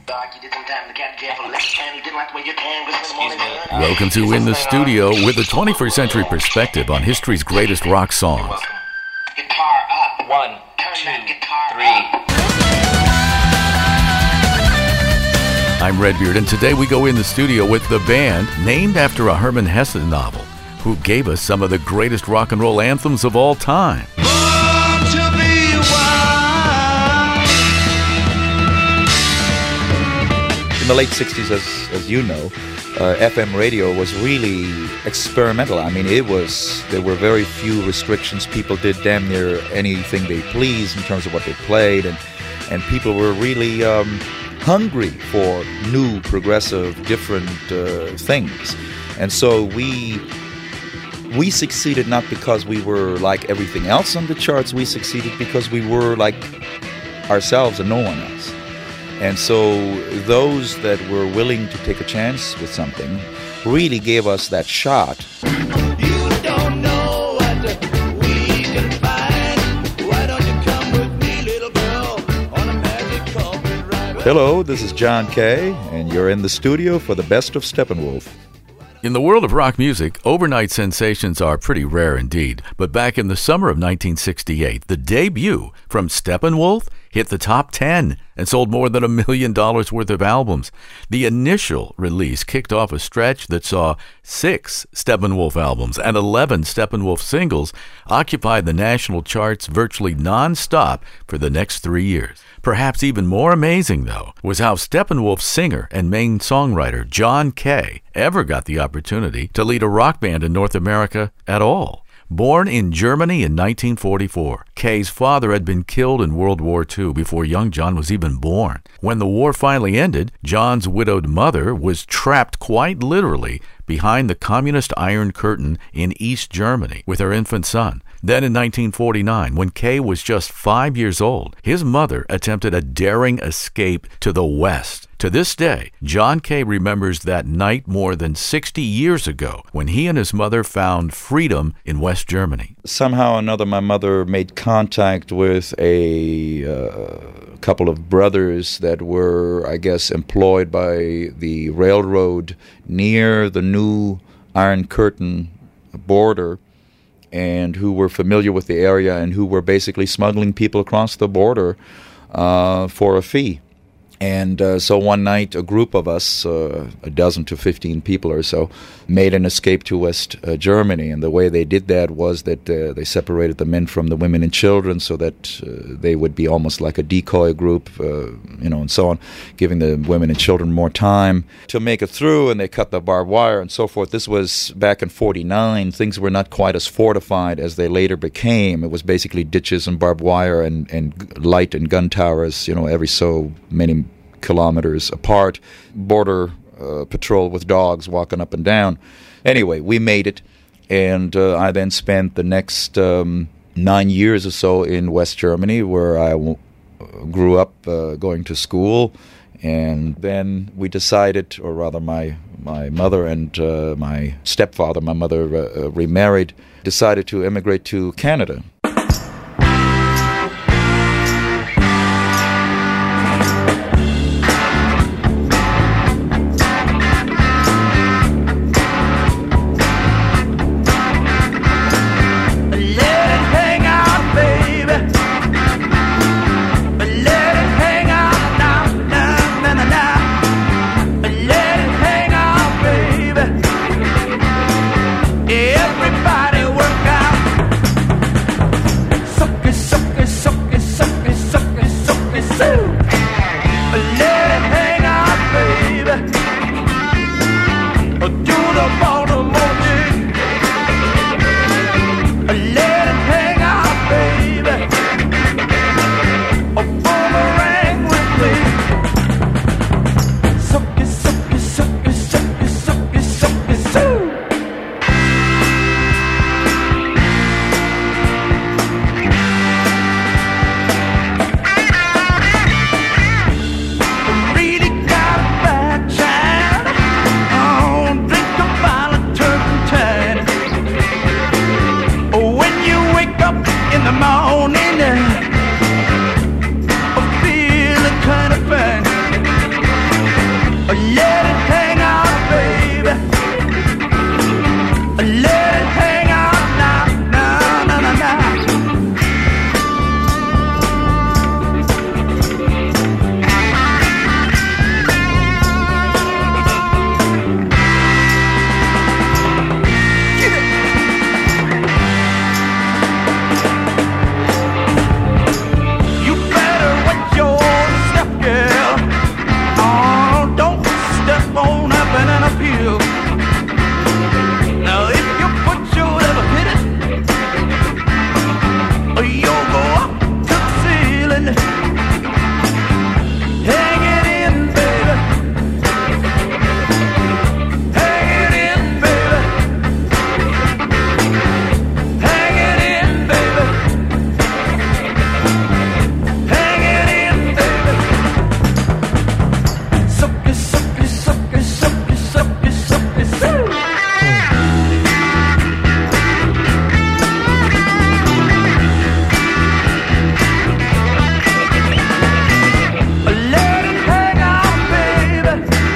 Welcome to In the Studio with a 21st century perspective on history's greatest rock songs. Guitar up. 1, 2, 3. I'm Redbeard, and today we go in the studio with the band named after a Hermann Hesse novel, who gave us some of the greatest rock and roll anthems of all time. In the late 60s, as you know, FM radio was really experimental. I mean, there were very few restrictions. People did damn near anything they pleased in terms of what they played, and people were really hungry for new, progressive, different things. And so we succeeded not because we were like everything else on the charts. We succeeded because we were like ourselves and no one else. And so those that were willing to take a chance with something really gave us that shot. You don't know what we can find. Why don't you come with me, little girl, on a magic carpet ride? Hello, this is John Kay, and you're in the studio for the best of Steppenwolf. In the world of rock music, overnight sensations are pretty rare indeed. But back in the summer of 1968, the debut from Steppenwolf hit the top 10 and sold more than $1 million worth of albums. The initial release kicked off a stretch that saw 6 Steppenwolf albums and 11 Steppenwolf singles occupy the national charts virtually non-stop for the next 3 years. Perhaps even more amazing, though, was how Steppenwolf's singer and main songwriter John Kay ever got the opportunity to lead a rock band in North America at all. Born in Germany in 1944, Kay's father had been killed in World War II before young John was even born. When the war finally ended, John's widowed mother was trapped quite literally behind the communist Iron Curtain in East Germany with her infant son. Then in 1949, when Kay was just 5 years old, his mother attempted a daring escape to the West. To this day, John Kay remembers that night more than 60 years ago when he and his mother found freedom in West Germany. Somehow or another, my mother made contact with a couple of brothers that were, I guess, employed by the railroad near the new Iron Curtain border, and who were familiar with the area and who were basically smuggling people across the border for a fee. And so one night, a group of us, a dozen to 15 people or so, made an escape to West Germany. And the way they did that was that they separated the men from the women and children so that they would be almost like a decoy group, and so on, giving the women and children more time to make it through. And they cut the barbed wire and so forth. This was back in 49. Things were not quite as fortified as they later became. It was basically ditches and barbed wire and light and gun towers, every so many kilometers apart, border patrol with dogs walking up and down. Anyway, we made it, and I then spent the next 9 years or so in West Germany, where I grew up going to school. And then we decided, or rather my mother and my stepfather, my mother remarried, decided to immigrate to Canada. Everybody work Let it hang out, baby. Let it hang out now, now, now, now, now. You better watch your step, girl. Oh, don't step on up and an appeal. Now if your foot should ever hit it, you'll go up to the ceiling. Hang it in, baby. Hang it in, baby. Hang it in, baby. Hang it in, baby. Suck it, suck it, suck it, suck it, suck it, suck it, suck it. Let it hang out, baby.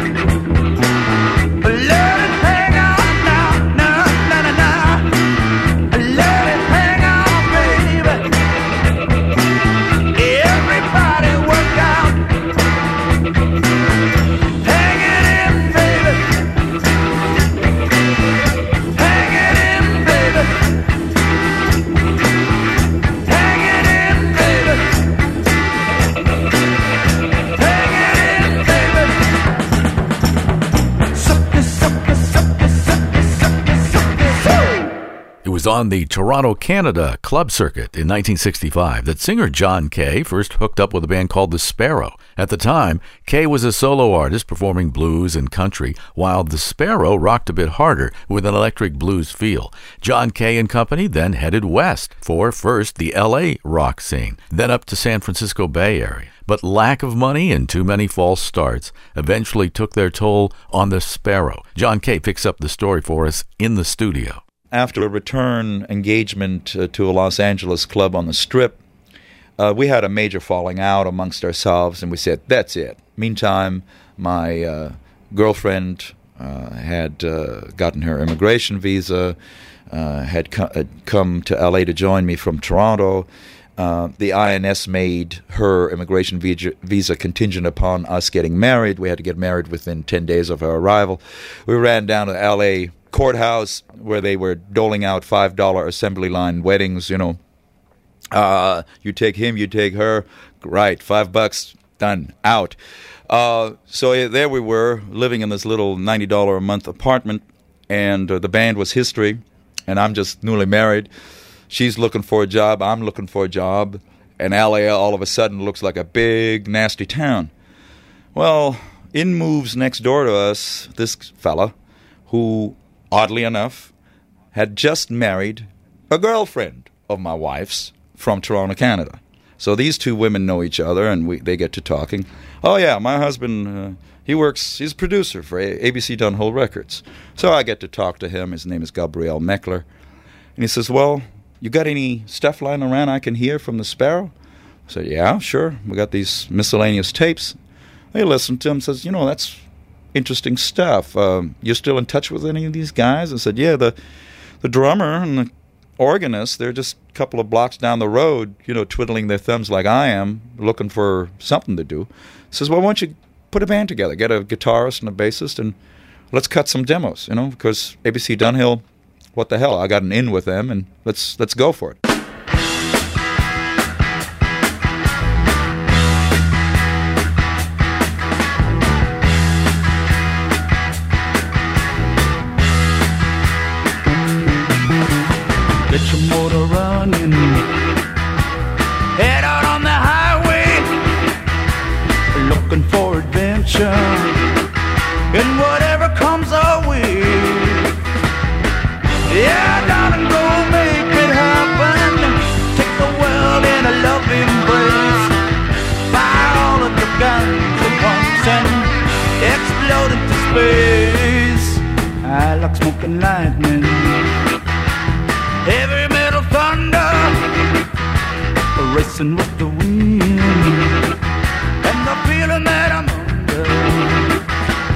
Let it hang out now, now, now, now, now. Let it hang out, baby. Everybody work out. Hang it in, baby. Hang it in, baby. Hang it in, baby. Hang it in, baby. Suck it, suck it, suck it, suck it, suck it, suck it. It was on the Toronto, Canada club circuit in 1965 that singer John Kay first hooked up with a band called The Sparrow. At the time, Kay was a solo artist performing blues and country, while The Sparrow rocked a bit harder with an electric blues feel. John Kay and company then headed west for first the LA rock scene, then up to San Francisco Bay Area. But lack of money and too many false starts eventually took their toll on The Sparrow. John Kay picks up the story for us in the studio. After a return engagement to a Los Angeles club on the Strip, we had a major falling out amongst ourselves, and we said, that's it. Meantime, my girlfriend had gotten her immigration visa, had come to L.A. to join me from Toronto. The INS made her immigration visa contingent upon us getting married. We had to get married within 10 days of our arrival. We ran down to L.A. courthouse where they were doling out $5 assembly line weddings, you know. You take him, you take her, right, $5, done, out. So there we were, living in this little $90 a month apartment, and the band was History, and I'm just newly married. She's looking for a job, I'm looking for a job, and LA all of a sudden looks like a big, nasty town. Well, in moves next door to us this fella who, oddly enough, had just married a girlfriend of my wife's from Toronto, Canada. So these two women know each other, and they get to talking. Oh, yeah, my husband, he's a producer for ABC Dunhill Records. So I get to talk to him. His name is Gabriel Meckler. And he says, well, you got any stuff lying around I can hear from The Sparrow? I said, yeah, sure. We got these miscellaneous tapes. He listened to him and says, you know, that's interesting stuff. You're still in touch with any of these guys? I said, yeah, the drummer and the organist, they're just a couple of blocks down the road, you know, twiddling their thumbs like I am, looking for something to do. He says, well, why don't you put a band together, get a guitarist and a bassist, and let's cut some demos, you know, because ABC Dunhill, what the hell, I got an in with them, and let's go for it. Get your motor running, head out on the highway, looking for adventure, and whatever comes our way. Yeah, darling, go make it happen. Take the world in a love embrace. Fire all of the guns at once and explode into space. I like smoking lightning, heavy metal thunder, racing with the wind, and the feeling that I'm under.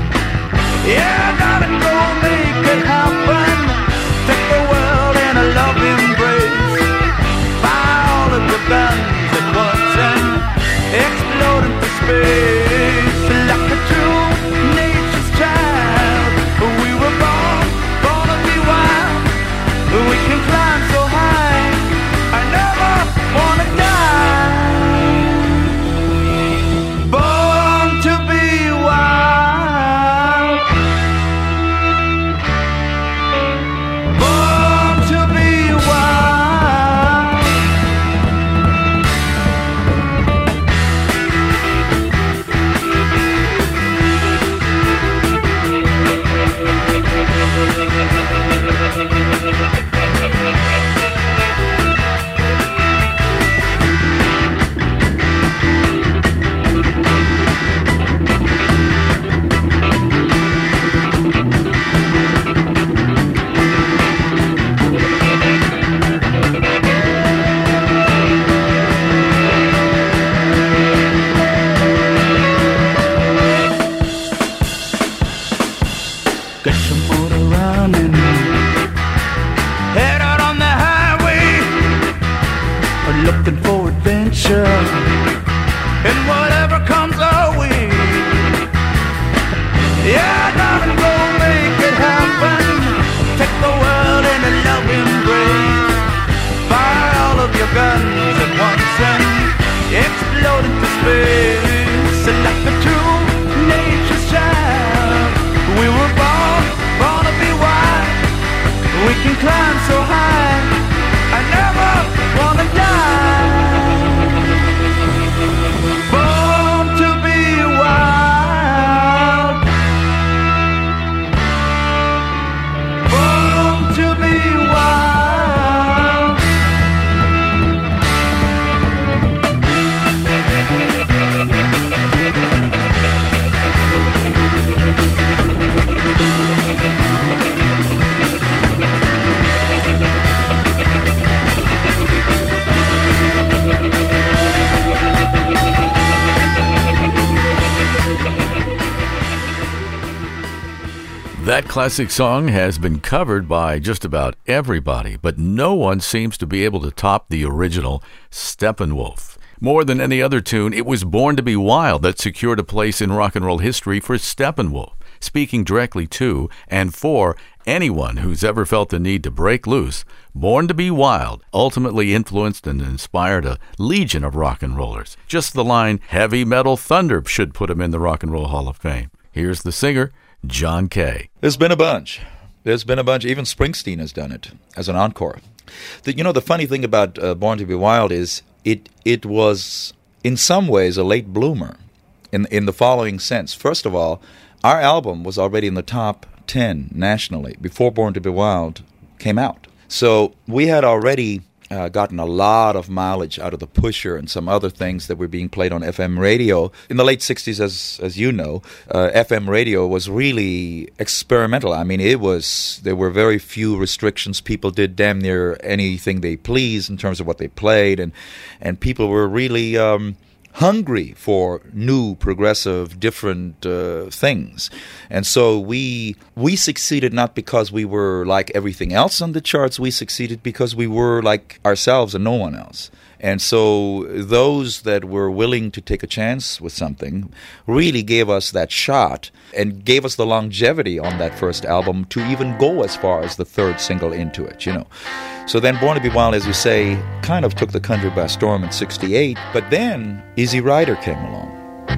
That classic song has been covered by just about everybody, but no one seems to be able to top the original Steppenwolf. More than any other tune, it was Born to Be Wild that secured a place in rock and roll history for Steppenwolf, speaking directly to and for anyone who's ever felt the need to break loose. Born to Be Wild ultimately influenced and inspired a legion of rock and rollers. Just the line, heavy metal thunder, should put him in the Rock and Roll Hall of Fame. Here's the singer, John Kay. There's been a bunch. Even Springsteen has done it as an encore. The funny thing about Born to Be Wild is it was, in some ways, a late bloomer in the following sense. First of all, our album was already in the top 10 nationally before Born to Be Wild came out. So we had already gotten a lot of mileage out of the Pusher and some other things that were being played on FM radio. In the late 60s, as you know, FM radio was really experimental. I mean, there were very few restrictions. People did damn near anything they pleased in terms of what they played, and people were really hungry for new, progressive, different things. And so we succeeded not because we were like everything else on the charts. We succeeded because we were like ourselves and no one else. And so those that were willing to take a chance with something really gave us that shot and gave us the longevity on that first album to even go as far as the third single into it, So then Born to Be Wild, as you say, kind of took the country by storm in '68, but then Easy Rider came along.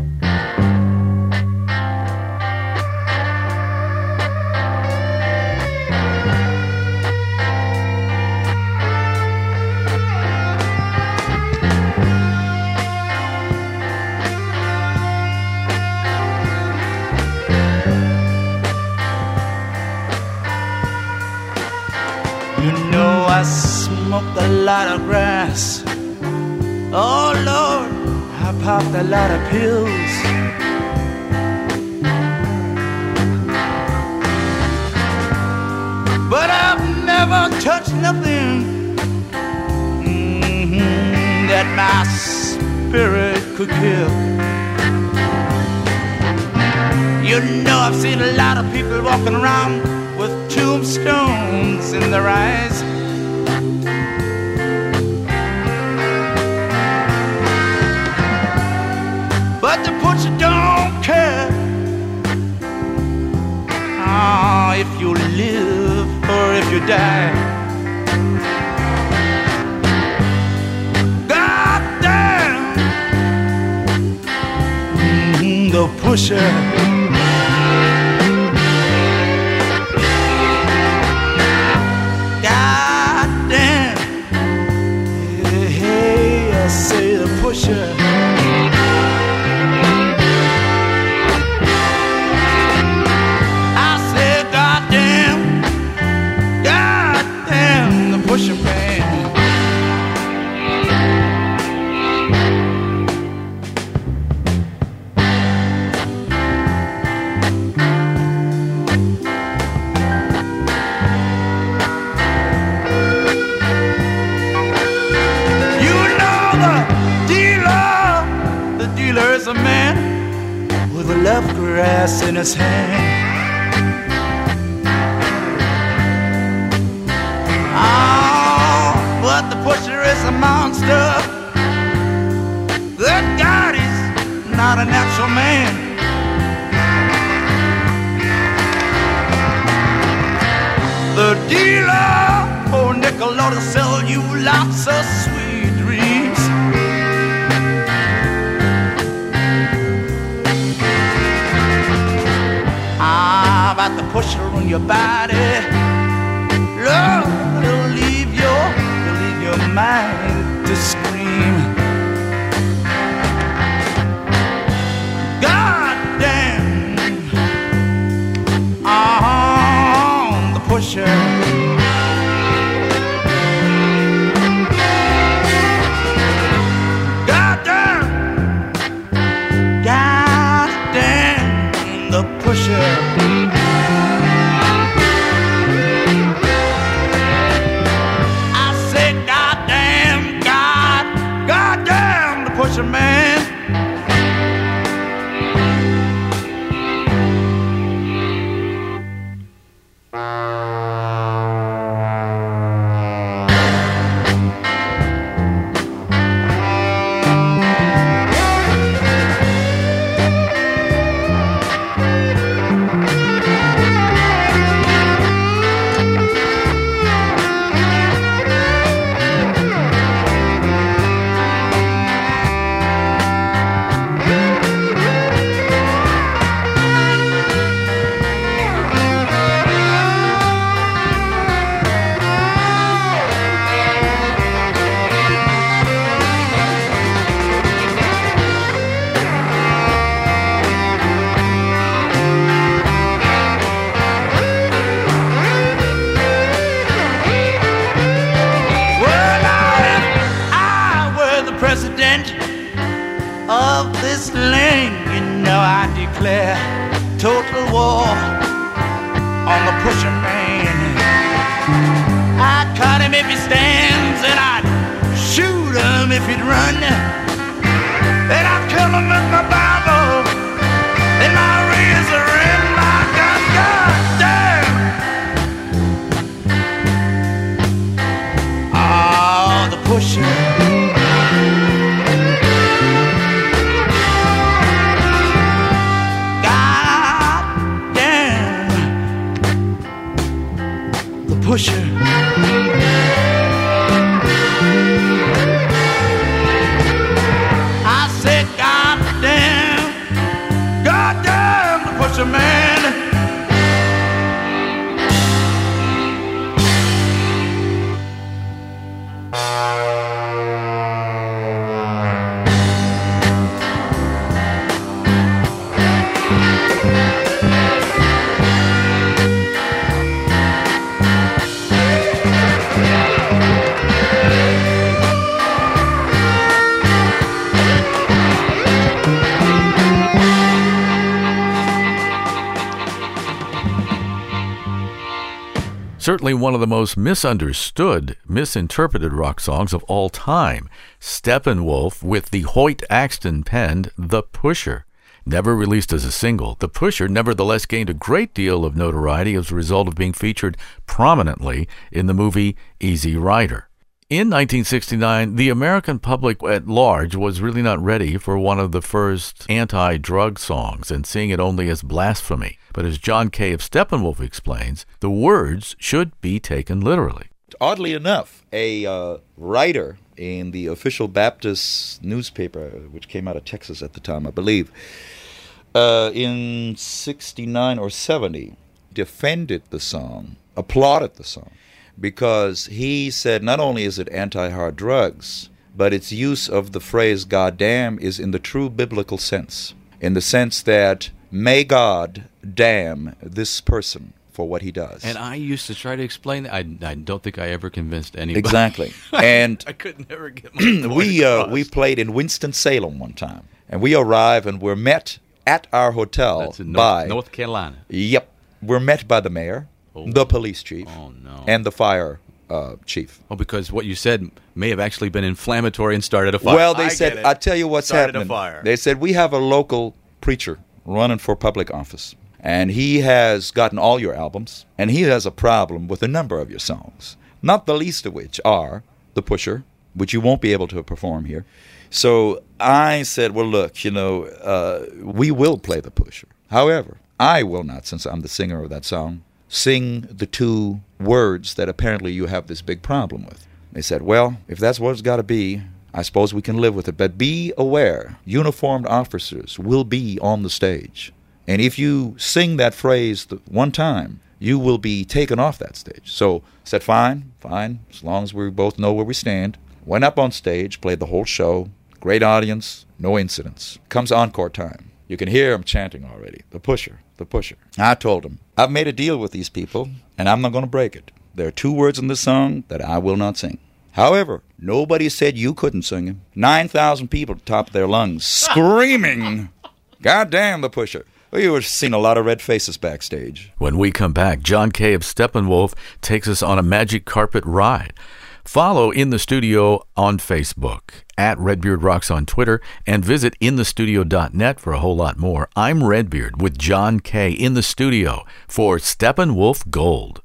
I smoked a lot of grass. Oh Lord, I popped a lot of pills. But I've never touched nothing that my spirit could kill. I've seen a lot of people walking around with tombstones in their eyes. But the butcher don't care if you live or if you die. God damn, the pusher. God damn, hey, I say the pusher. Pusher man. You know the dealer is a man with a love grass in his hand. But the pusher is a monster. Good God, he's not a natural man. The dealer, oh nickel, ought to sell you lots of sweet dreams. About the pusher on your body, Lord, it'll leave your mind to scream. God damn, the pusher. God damn, the pusher. Pusher man. now I declare total war on the pusher man. I'd cut him if he stands, and I'd shoot him if he'd run. And I'd kill him with my Bible and my razor and my gun. God damn! Oh, the pusher. Pusher. I said, God damn, the pusher man. Certainly one of the most misunderstood, misinterpreted rock songs of all time, Steppenwolf with the Hoyt Axton penned The Pusher. Never released as a single, The Pusher nevertheless gained a great deal of notoriety as a result of being featured prominently in the movie Easy Rider. In 1969, the American public at large was really not ready for one of the first anti-drug songs and seeing it only as blasphemy. But as John Kay of Steppenwolf explains, the words should be taken literally. Oddly enough, a writer in the official Baptist newspaper, which came out of Texas at the time, I believe, in 69 or 70, defended the song, applauded the song, because he said not only is it anti-hard drugs, but its use of the phrase "goddamn" is in the true biblical sense, in the sense that may God damn this person for what he does. And I used to try to explain that. I don't think I ever convinced anybody. Exactly. And I could never get my point we played in Winston-Salem one time, and we arrive and we're met at our hotel. That's in by North Carolina. Yep. We're met by the mayor, the police chief, and the fire chief. Oh, because what you said may have actually been inflammatory and started a fire. Well, they said, I tell you what's started happening. A fire. They said, we have a local preacher running for public office, and he has gotten all your albums, and he has a problem with a number of your songs, not the least of which are The Pusher, which you won't be able to perform here. So I said, well, look, we will play The Pusher. However, I will not, since I'm the singer of that song, sing the two words that apparently you have this big problem with. They said, well, if that's what it's got to be, I suppose we can live with it. But be aware, uniformed officers will be on the stage. And if you sing that phrase one time, you will be taken off that stage. So I said, fine, as long as we both know where we stand. Went up on stage, played the whole show. Great audience, no incidents. Comes encore time. You can hear them chanting already. The Pusher, The Pusher. I told them, I've made a deal with these people, and I'm not going to break it. There are two words in this song that I will not sing. However, nobody said you couldn't sing them. 9,000 people at the top of their lungs screaming, God damn The Pusher. We were seeing a lot of red faces backstage. When we come back, John Kay of Steppenwolf takes us on a magic carpet ride. Follow In the Studio on Facebook, at Redbeard Rocks on Twitter, and visit inthestudio.net for a whole lot more. I'm Redbeard with John Kay in the studio for Steppenwolf Gold.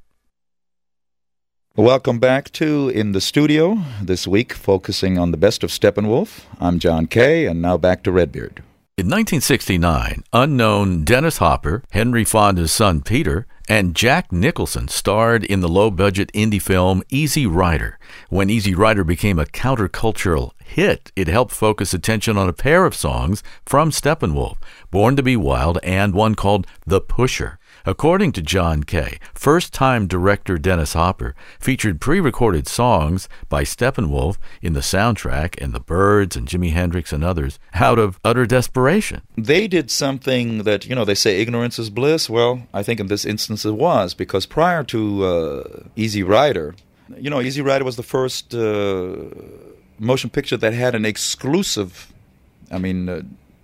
Welcome back to In the Studio, this week focusing on the best of Steppenwolf. I'm John Kay, and now back to Redbeard. In 1969, unknown Dennis Hopper, Henry Fonda's son Peter, and Jack Nicholson starred in the low-budget indie film Easy Rider. When Easy Rider became a countercultural hit, it helped focus attention on a pair of songs from Steppenwolf, Born to Be Wild and one called The Pusher. According to John Kay, first-time director Dennis Hopper featured pre-recorded songs by Steppenwolf in the soundtrack and the Byrds and Jimi Hendrix and others out of utter desperation. They did something that, they say ignorance is bliss. Well, I think in this instance it was, because prior to Easy Rider, Easy Rider was the first motion picture that had an exclusive,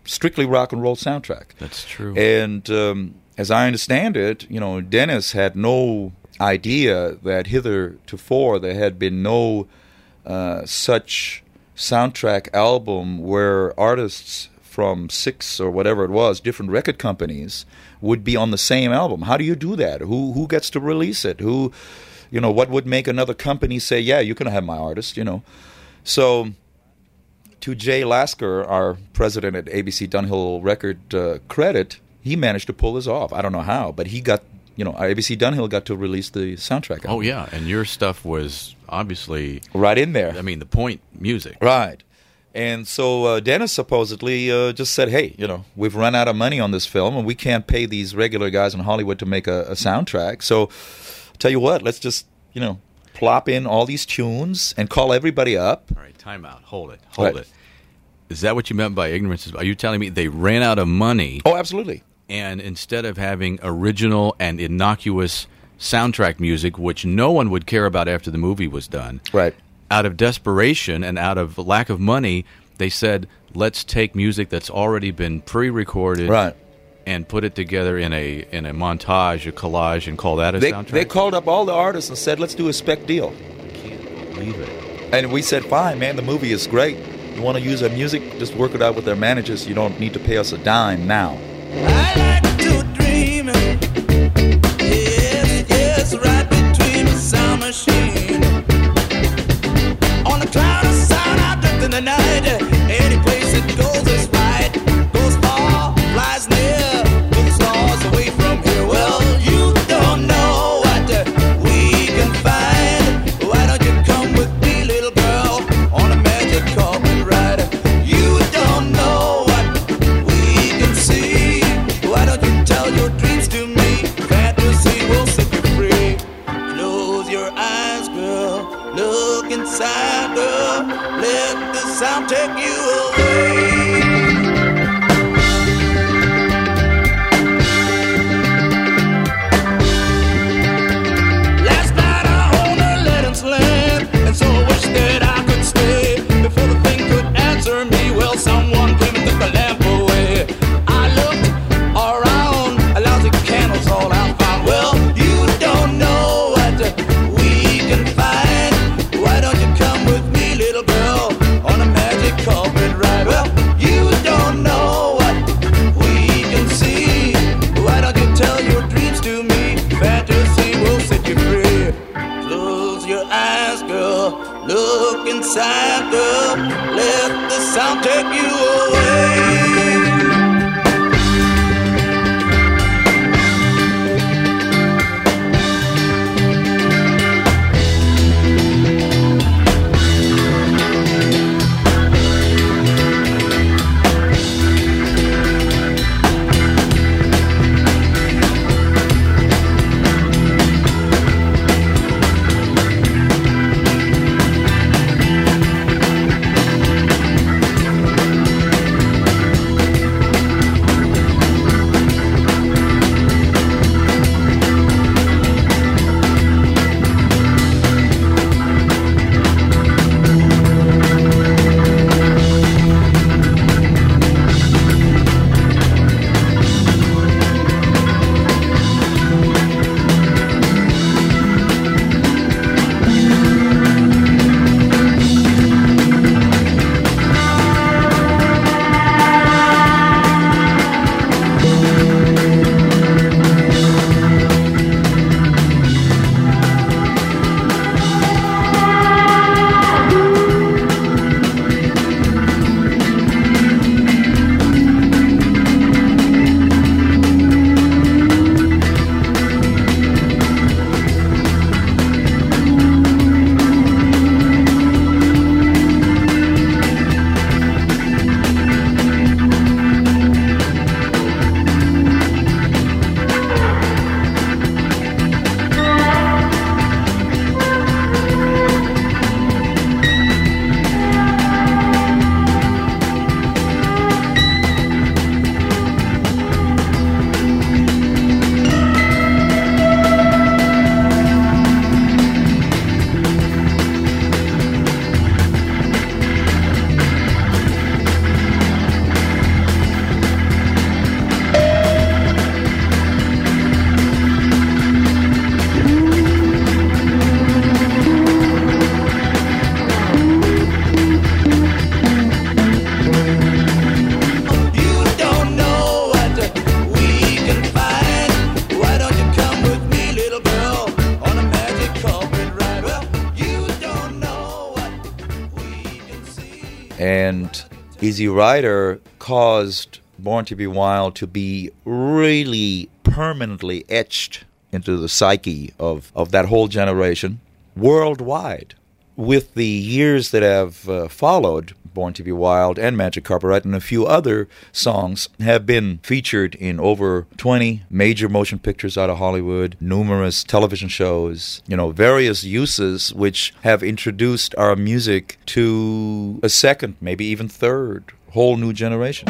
strictly rock and roll soundtrack. That's true. And as I understand it, Dennis had no idea that hitherto there had been no such soundtrack album where artists from 6 or whatever it was, different record companies, would be on the same album. How do you do that? Who gets to release it? What would make another company say, yeah, you can have my artist, So to Jay Lasker, our president at ABC Dunhill Record, credit, he managed to pull this off. I don't know how, but he got, ABC Dunhill got to release the soundtrack album. Oh, yeah, and your stuff was obviously... right in there. I mean, the point music. Right. And so Dennis supposedly just said, hey, we've run out of money on this film, and we can't pay these regular guys in Hollywood to make a soundtrack. So tell you what, let's just, plop in all these tunes and call everybody up. All right, time out. Hold it. Is that what you meant by ignorance? Are you telling me they ran out of money? Oh, absolutely. And instead of having original and innocuous soundtrack music, which no one would care about after the movie was done, right, out of desperation and out of lack of money, they said, let's take music that's already been pre-recorded, right, and put it together in a montage, a collage, and call that a soundtrack? They called up all the artists and said, let's do a spec deal. I can't believe it. And we said, fine, man, the movie is great. You want to use our music? Just work it out with their managers. You don't need to pay us a dime now. I like to dream, yes, right between the sound machine. On a cloud of sound, I drift in the night. Any place it goes is right. Goes far, flies near, moves stars away from here. Well, you don't know what we can find. Why don't you come with me, little girl, on a magic carpet ride? You don't know what we can see. Why don't you tell your dreams to me? Fantasy will set you free. Close your eyes, girl. Look inside, girl. Let the sound take you away. Last night I owned a Letton's land, and so I wish that I could stay. Before the thing could answer me, well, someone came and took the lamp away. I looked around, a lousy candle's all I found. Well, you don't know what we can find. Why don't you come with me, little girl, on a magic carpet ride? Well, you don't know what we can see. Why don't you tell your dreams to me? Fantasy will set you free. Close your eyes, girl. Look inside, girl. Let the sound take you away. And Easy Rider caused Born to Be Wild to be really permanently etched into the psyche of that whole generation worldwide. With the years that have followed, Born to Be Wild and Magic Carpet Ride and a few other songs have been featured in over 20 major motion pictures out of Hollywood, numerous television shows, various uses which have introduced our music to a second, maybe even third, whole new generation.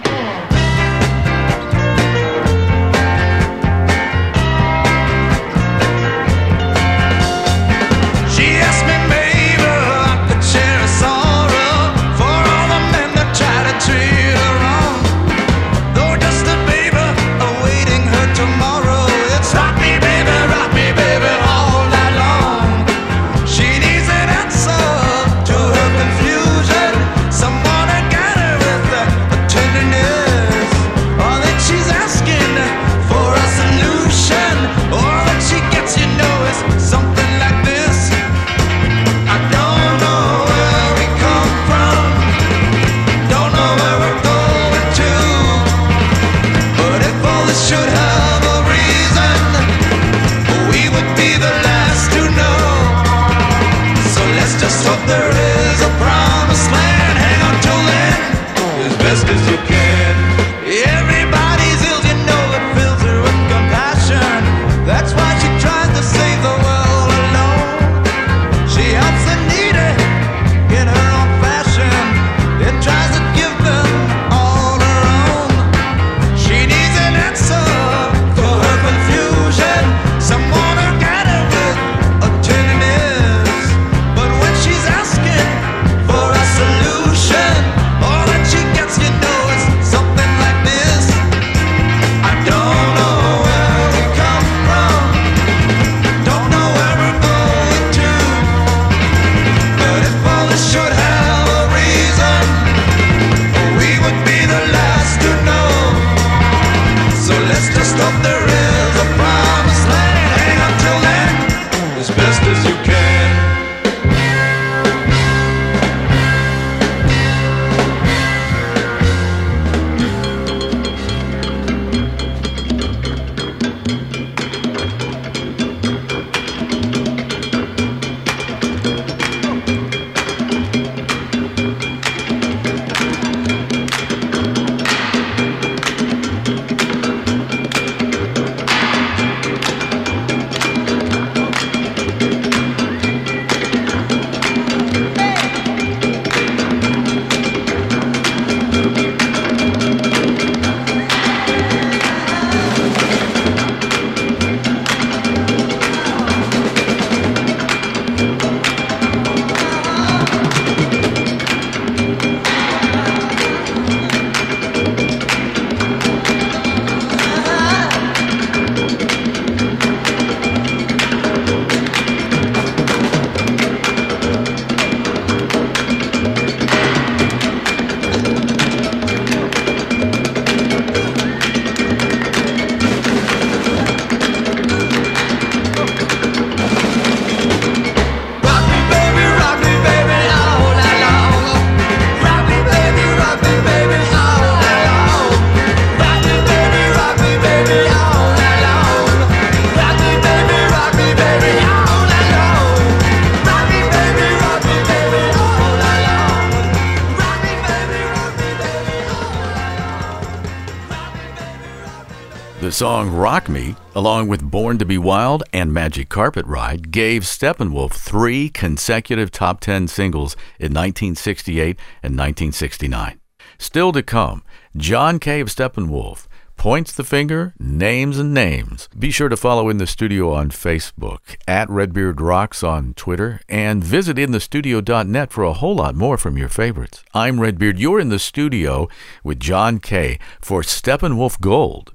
The song Rock Me, along with Born to Be Wild and Magic Carpet Ride, gave Steppenwolf 3 consecutive top 10 singles in 1968 and 1969. Still to come, John Kay of Steppenwolf points the finger, names and names. Be sure to follow In the Studio on Facebook, at Redbeard Rocks on Twitter, and visit inthestudio.net for a whole lot more from your favorites. I'm Redbeard. You're in the studio with John Kay for Steppenwolf Gold.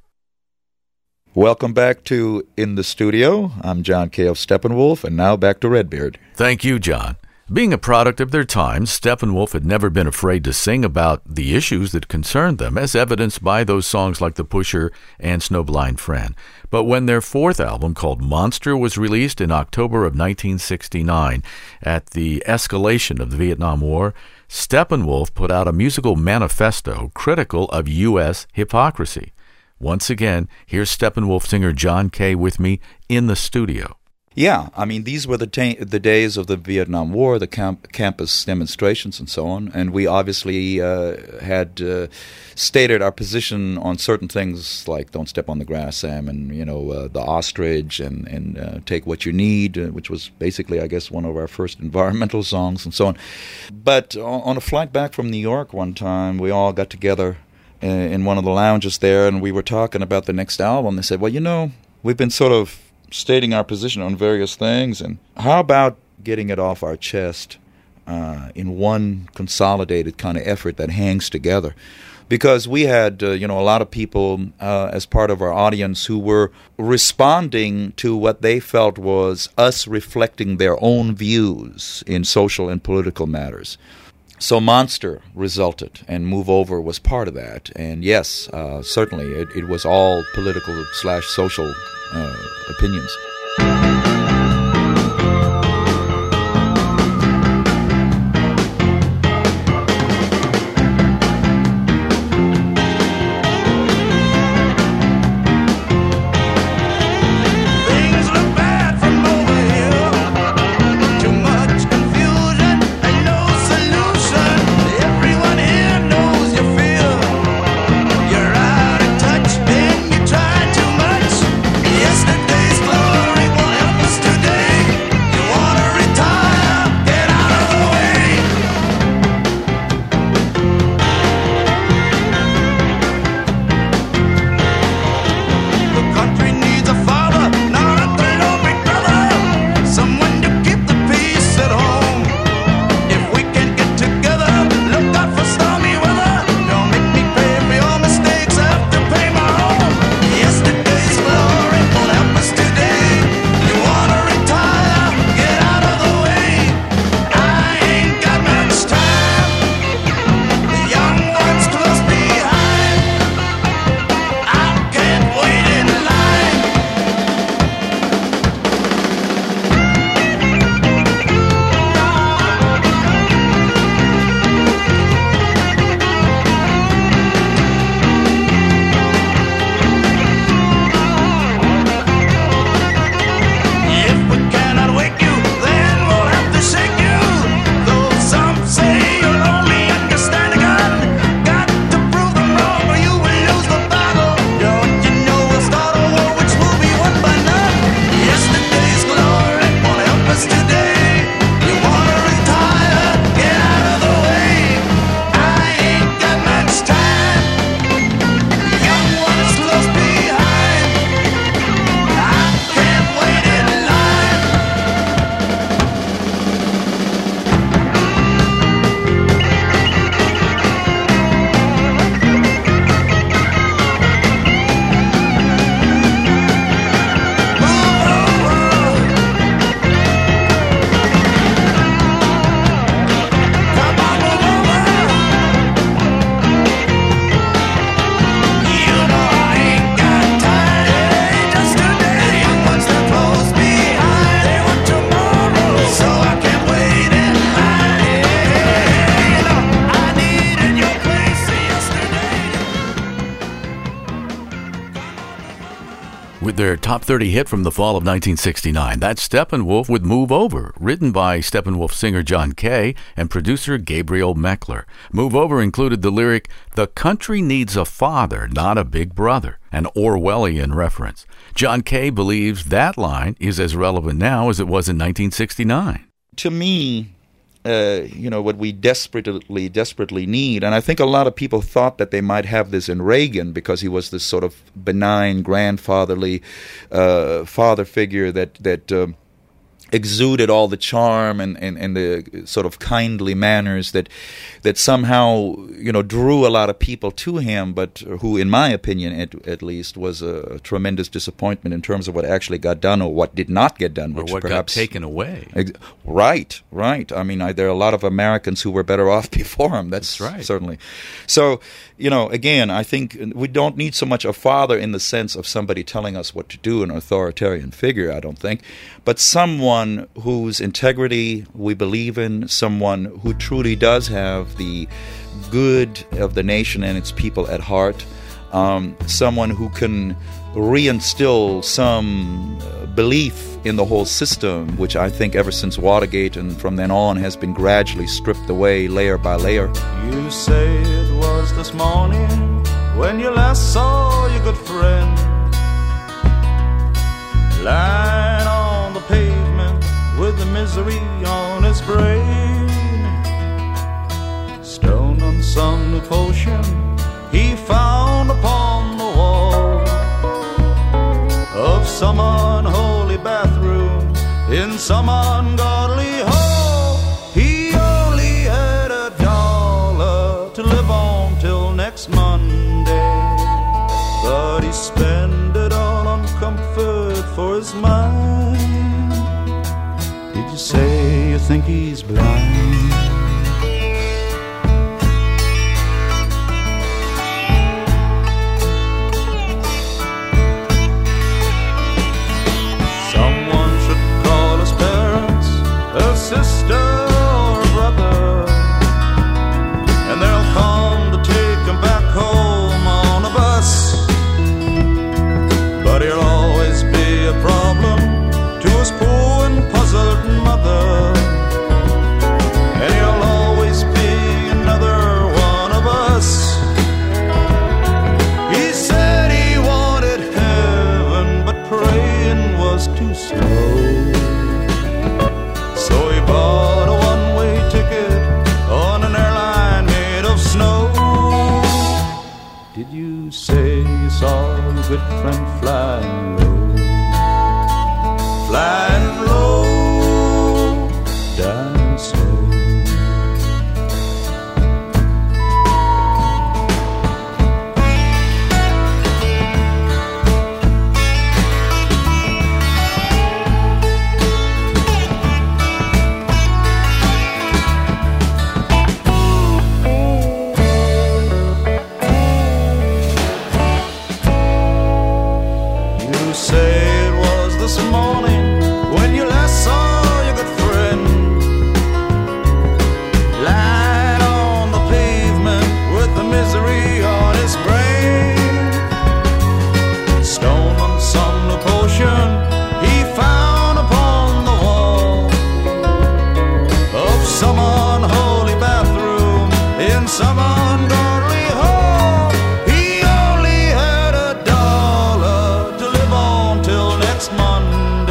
Welcome back to In the Studio. I'm John Kay of Steppenwolf, and now back to Redbeard. Thank you, John. Being a product of their time, Steppenwolf had never been afraid to sing about the issues that concerned them, as evidenced by those songs like The Pusher and Snowblind Friend. But when their fourth album, called Monster, was released in October of 1969, at the escalation of the Vietnam War, Steppenwolf put out a musical manifesto critical of U.S. hypocrisy. Once again, here's Steppenwolf singer John Kay with me in the studio. Yeah, I mean, these were the days of the Vietnam War, the campus demonstrations and so on, and we obviously had stated our position on certain things like don't step on the grass, Sam, and, the ostrich, and take what you need, which was basically, I guess, one of our first environmental songs and so on. But on a flight back from New York one time, we all got together in one of the lounges there, and we were talking about the next album. They said, well, we've been sort of stating our position on various things, and how about getting it off our chest in one consolidated kind of effort that hangs together? Because we had, a lot of people as part of our audience who were responding to what they felt was us reflecting their own views in social and political matters. So Monster resulted, and Move Over was part of that. And yes, certainly it was all political/social opinions. With their top 30 hit from the fall of 1969, that's Steppenwolf with Move Over, written by Steppenwolf singer John Kay and producer Gabriel Meckler. Move Over included the lyric, "The country needs a father, not a big brother," an Orwellian reference. John Kay believes that line is as relevant now as it was in 1969. To me, what we desperately need, and I think a lot of people thought that they might have this in Reagan because he was this sort of benign, grandfatherly father figure that exuded all the charm and the sort of kindly manners that somehow drew a lot of people to him, but who, in my opinion, at least, was a tremendous disappointment in terms of what actually got done or what did not get done, or which what perhaps got taken away. Right. I mean, there are a lot of Americans who were better off before him. That's right. Certainly. So, again, I think we don't need so much a father in the sense of somebody telling us what to do, an authoritarian figure, I don't think, but someone someone whose integrity we believe in, someone who truly does have the good of the nation and its people at heart, someone who can reinstill some belief in the whole system, which I think ever since Watergate and from then on has been gradually stripped away layer by layer. You say it was this morning when you last saw your good friend lying on the pavement with the misery on his brain. Stoned on some new potion he found upon the wall of some unholy bathroom in some ungodly hall. He only had $1 to live on till next Monday, but he spent it all on comfort for his mind. Did you say you think he's blind? Sister or brother, and they'll come to take him back home on a bus. But he'll always be a problem to his poor and puzzled mother, and he'll always be another one of us. He said he wanted heaven, but praying was too slow. So he bought a one-way ticket on an airline made of snow. Did you say you saw your good friend flying low? Flying low, dying slow. This morning when you last saw your good friend lying on the pavement with the misery on his brain, stoned on some new potion he found upon the wall of some unholy bathroom in some ungodly hall. He only had $1 to live on till next month.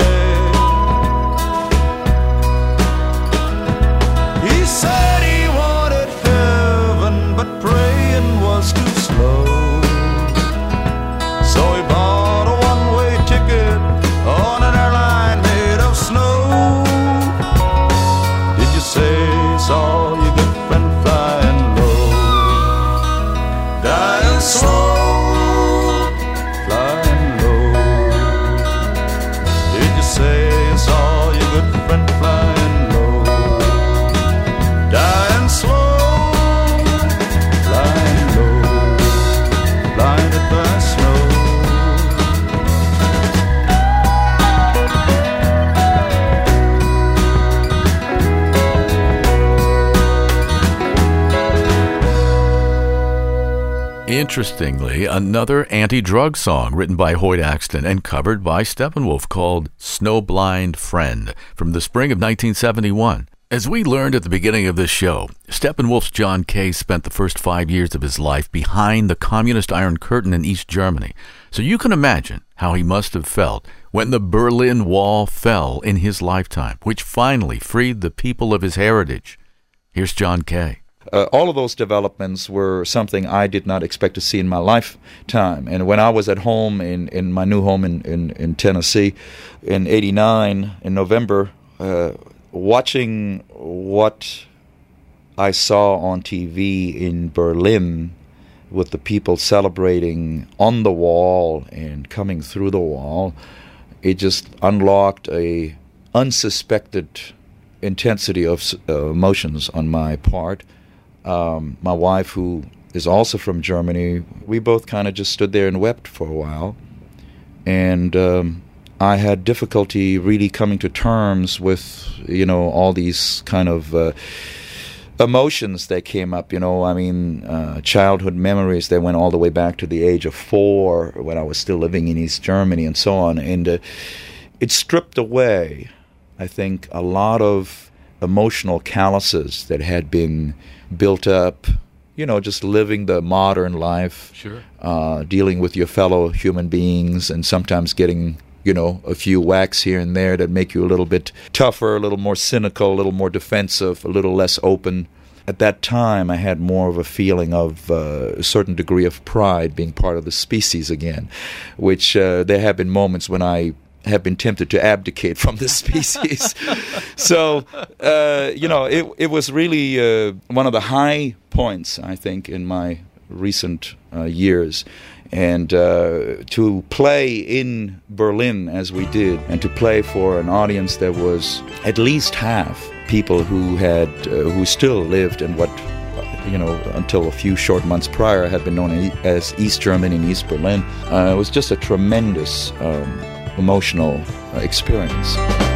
Interestingly, another anti-drug song written by Hoyt Axton and covered by Steppenwolf called Snowblind Friend from the spring of 1971. As we learned at the beginning of this show, Steppenwolf's John Kay spent the first 5 years of his life behind the communist Iron Curtain in East Germany. So you can imagine how he must have felt when the Berlin Wall fell in his lifetime, which finally freed the people of his heritage. Here's John Kay. All of those developments were something I did not expect to see in my lifetime. And when I was at home in my new home in Tennessee in '89, in November, watching what I saw on TV in Berlin with the people celebrating on the wall and coming through the wall, it just unlocked a unsuspected intensity of emotions on my part. My wife, who is also from Germany, we both kind of just stood there and wept for a while. And I had difficulty really coming to terms with, all these kind of emotions that came up. Childhood memories that went all the way back to the age of 4 when I was still living in East Germany and so on. And it stripped away, I think, a lot of emotional calluses that had been built up, just living the modern life, sure, dealing with your fellow human beings, and sometimes getting, a few whacks here and there that make you a little bit tougher, a little more cynical, a little more defensive, a little less open. At that time, I had more of a feeling of a certain degree of pride being part of the species again, which there have been moments when I have been tempted to abdicate from this species. So, it was really one of the high points, I think, in my recent years. And to play in Berlin as we did, and to play for an audience that was at least half people who still lived in what, until a few short months prior had been known as East Germany and East Berlin, it was just a tremendous emotional experience.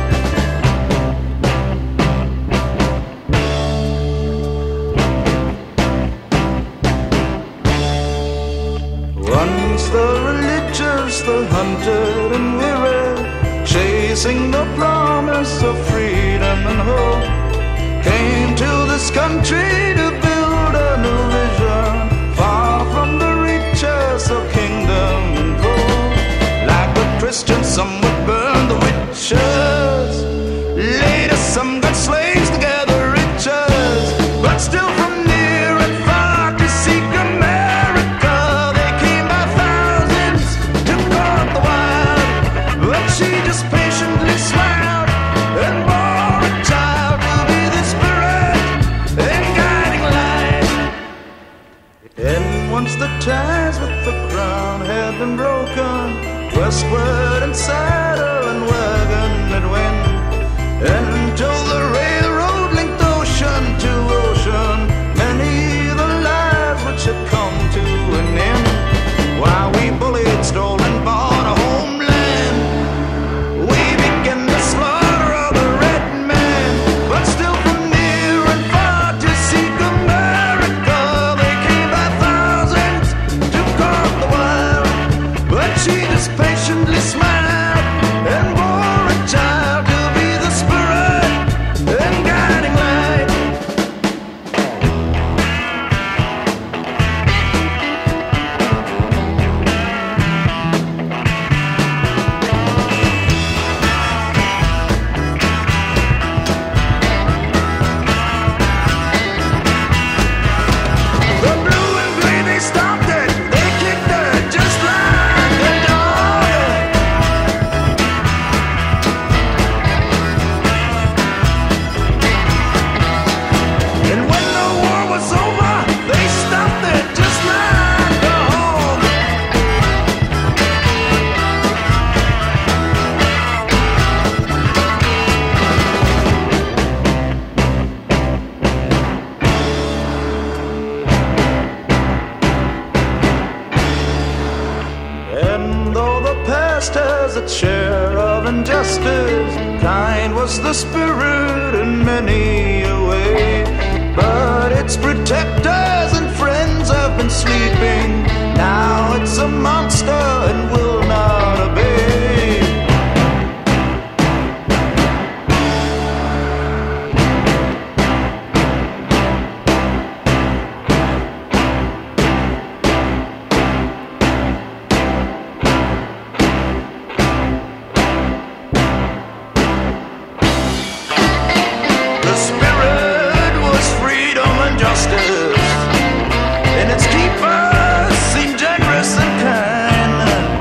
Once the religious, the hunted and weary, chasing the promise of freedom and hope, came to this country to build a new vision, far from the reaches of kingdom and gold. Like the Christians, some would burn the witches, later some got slaves to gather riches, but still from near and far to seek America, they came by thousands to guard the wild, but she just patiently smiled and bore a child to be the spirit and guiding light. And once the ties with the crown had been broken, westward and saddle and wagon it went, until the railroad linked ocean to ocean, many the lives which had come to an end. While we bullied, stole and bought a homeland, we began the slaughter of the red man, but still from near and far to seek America, they came by thousands to guard the wild, but she just patiently smiled and bore a child to be the spirit and guiding light. The blue and gray, they stopped it, they kicked it just like a dog. And when the war was over, they stopped it just like a hog. And though the past has its share of injustice, kind was the spirit in many a way. But its protectors and friends have been sleeping, now it's a monster and will not obey. The spirit was freedom and justice, and its keepers seemed generous and kind.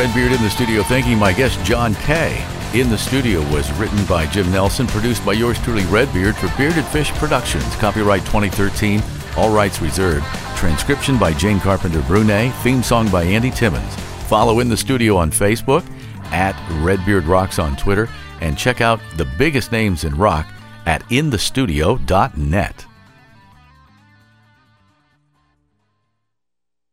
Redbeard in the studio, thanking my guest, John Kay. In the Studio was written by Jim Nelson, produced by yours truly, Redbeard, for Bearded Fish Productions. Copyright 2013, all rights reserved. Transcription by Jane Carpenter Brunet. Theme song by Andy Timmons. Follow In the Studio on Facebook, at Redbeard Rocks on Twitter, and check out the biggest names in rock at inthestudio.net.